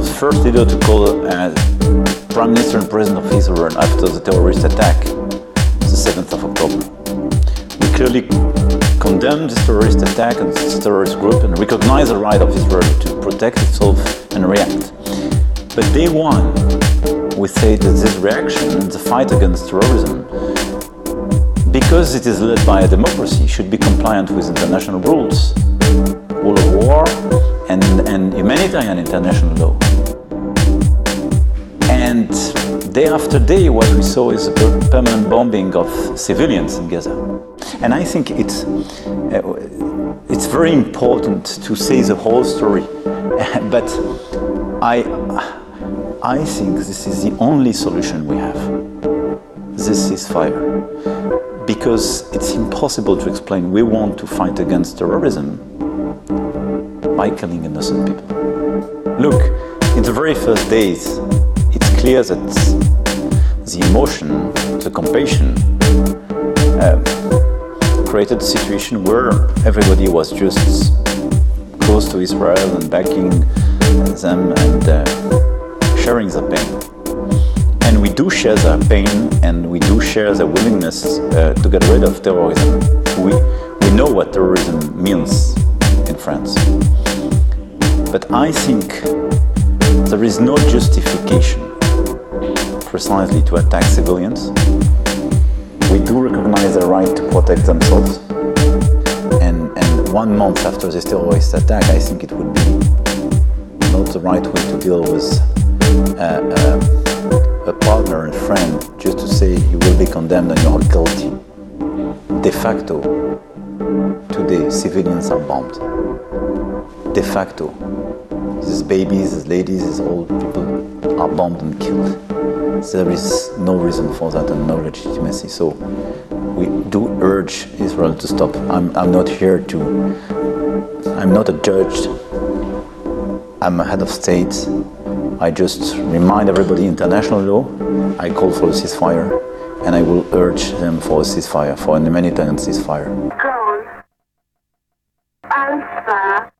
the first leader to call Prime Minister and President of Israel after the terrorist attack, the 7th of October. We clearly condemned this terrorist attack and this terrorist group and recognize the right of Israel to protect itself and react. But day one, we say that this reaction, the fight against terrorism, because it is led by a democracy, should be compliant with international rules, rule of war, and humanitarian international law. And day after day, what we saw is a permanent bombing of civilians in Gaza. And I think it's very important to say the whole story. But I think this is the only solution we have, this ceasefire. Because it's impossible to explain we want to fight against terrorism by killing innocent people. Look, in the very first days, it's clear that the emotion, the compassion, created a situation where everybody was just close to Israel and backing them and sharing the pain. And we do share their pain and we do share their willingness to get rid of terrorism. We know what terrorism means in France. But I think there is no justification precisely to attack civilians. We do recognize the right to protect themselves. And 1 month after this terrorist attack, I think it would be not the right way to deal with a partner and friend just to say you will be condemned and you're guilty. De facto, today civilians are bombed. De facto, these babies, these ladies, these old people are bombed and killed. There is no reason for that and no legitimacy. So we do urge Israel to stop. I'm not here to, I'm not a judge. I'm a head of state. I just remind everybody international law. I call for a ceasefire and I will urge them for a ceasefire, for an humanitarian ceasefire. Goal. Alpha.